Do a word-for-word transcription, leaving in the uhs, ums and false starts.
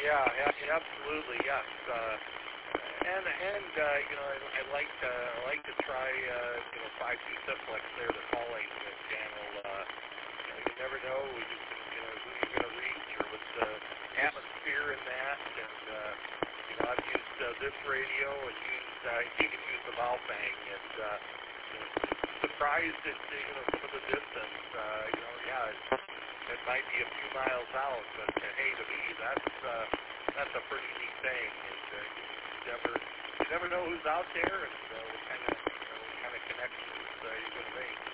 Yeah, yeah, absolutely, yes. Uh, and and uh, you know, I, I like to I like to try uh, you know five two simplex there. They're calling with channel. Uh, you, know, you never know. You, you know who you're going to reach or with the atmosphere in that. And uh, you know, I've used uh, this radio and used uh, you can use the Baofeng and uh, you know, surprised at you know some of the distance. Uh, you know, yeah. It's, It might be a few miles out, but uh, hey, to me, that's uh, that's a pretty neat thing. And uh, you never you never know who's out there and uh, what kind of you know, what kind of connections uh, you're going to make.